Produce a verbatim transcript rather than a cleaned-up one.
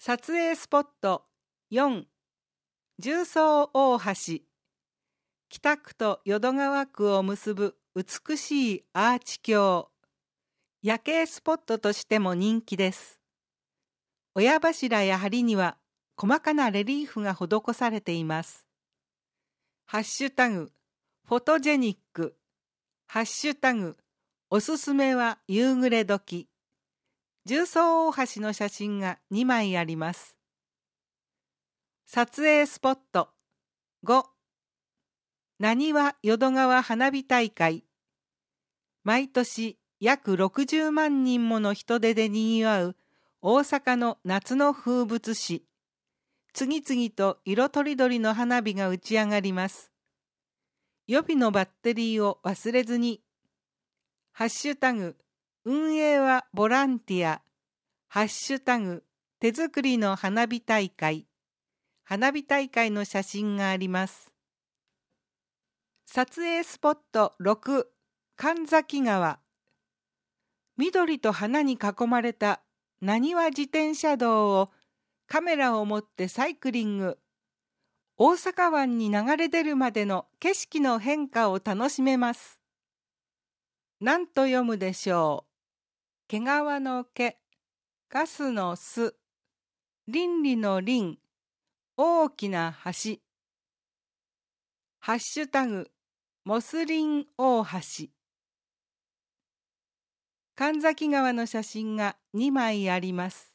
撮影スポットよん、重曹大橋。北区と淀川区を結ぶ美しいアーチ橋。夜景スポットとしても人気です。親柱や梁には細かなレリーフが施されています。ハッシュタグ、フォトジェニック。ハッシュタグ、おすすめは夕暮れ時。重曹大橋の写真がにまいあります。撮影スポットご、なにわ淀川花火大会。毎年約ろくじゅうまんにんもの人出でにぎわう大阪の夏の風物詩。次々と色とりどりの花火が打ち上がります。予備のバッテリーを忘れずに。ハッシュタグ、運営はボランティア。ハッシュタグ、手作りの花火大会。花火大会の写真があります。撮影スポットろく、神崎川。緑と花に囲まれたなにわ自転車道をカメラを持ってサイクリング。大阪湾に流れ出るまでの景色の変化を楽しめます。何と読むでしょう。毛皮の毛、ガスの巣、倫理の倫、大きな橋。ハッシュタグ、モスリン大橋。神崎川の写真がにまいあります。